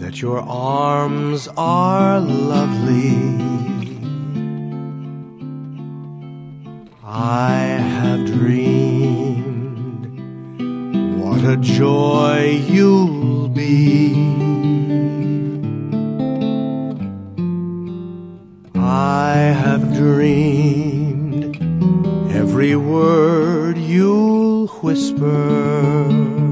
that your arms are lovely. I have dreamed what a joy you'll be. I have dreamed every word you'll whisper.